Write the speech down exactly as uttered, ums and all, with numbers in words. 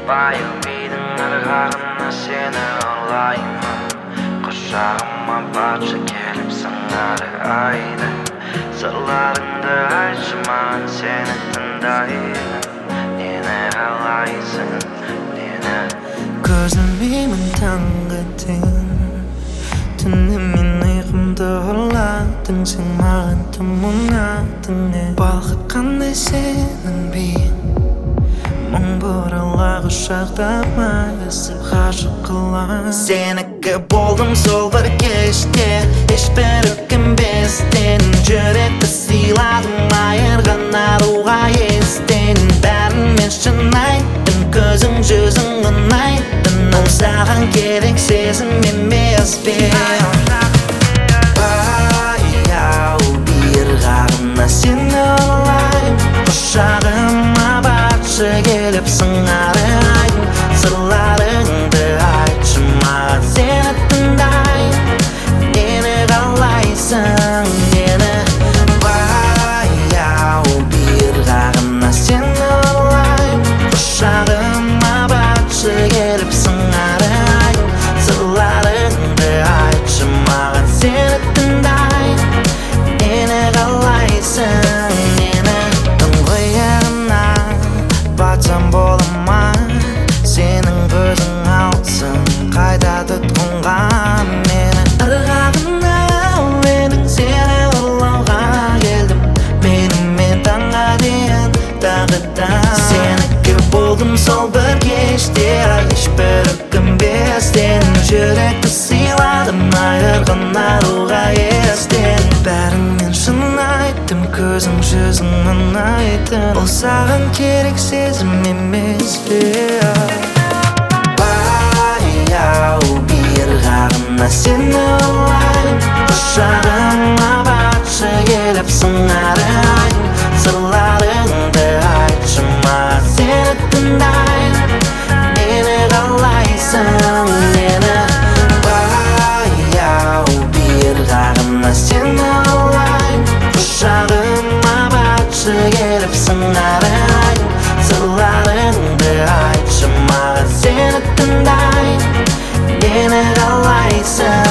Байылбейдің ырғағына сені ұрлаймын. Құшағыма батшы келіп сыңары айды. Сырларыңды айтшы маған, сені тыңдаймын. Нені қалайсың, нені? Көз ілмеймін таңғы дейін, түнімен ұйқымды ұрладың. Сен маған тым ұнадың, не балқып қандай сенің биің. Мың бұрала құшақтамай өсіп ғашық қылам. Сенікі болдым сол бір кеште, ешбір өкінбестен. Жүректі сыйладым айырған аруға естен. Бәрін мен шын айттым, көзің жүзің ұнайтын. Ол саған керек сезім емес пе? Баяу бір ғарына сені ұрлаймын. Құшағыма батшы келіп сыңары айды. Сырларыңды айтшы маған, сені тыңдаймын. Нені қалайсың, нені? Баяу бір ғарына сені ұрлаймын. Құшағыма батшы келіп сыңары айды. Сырларыңды айтшы маған, сені тыңдаймын. Нені қалайсың, нені? Ыңғайына батсам бола ма? Сенің көзің алсын қайда тұтқынға мені. Ырғағына менің сені ұрлауға келдім. Менімен таңға дейін тағы да сенікі болдым сол бір кеште, ешбір өкінбестен. Жүректі сыйладым айырған аруға естен. Бәрін мен шын айттым, көзің жүзің ұнайтын. Ол саған керек сезім емес пе? Баяу бір ғарына сені ұрлаймын. Құшағыма батшы келіп сыңары айды. Сырларыңды айтшы маған, сені тыңдаймын. Нені қалайсың, нені? Баяу бір ғарына сені ұрлаймын. Құшағыма батшы келіп сыңары айды. Сырларыңды айтшы маған, сені тыңдаймын. Нені қалайсың?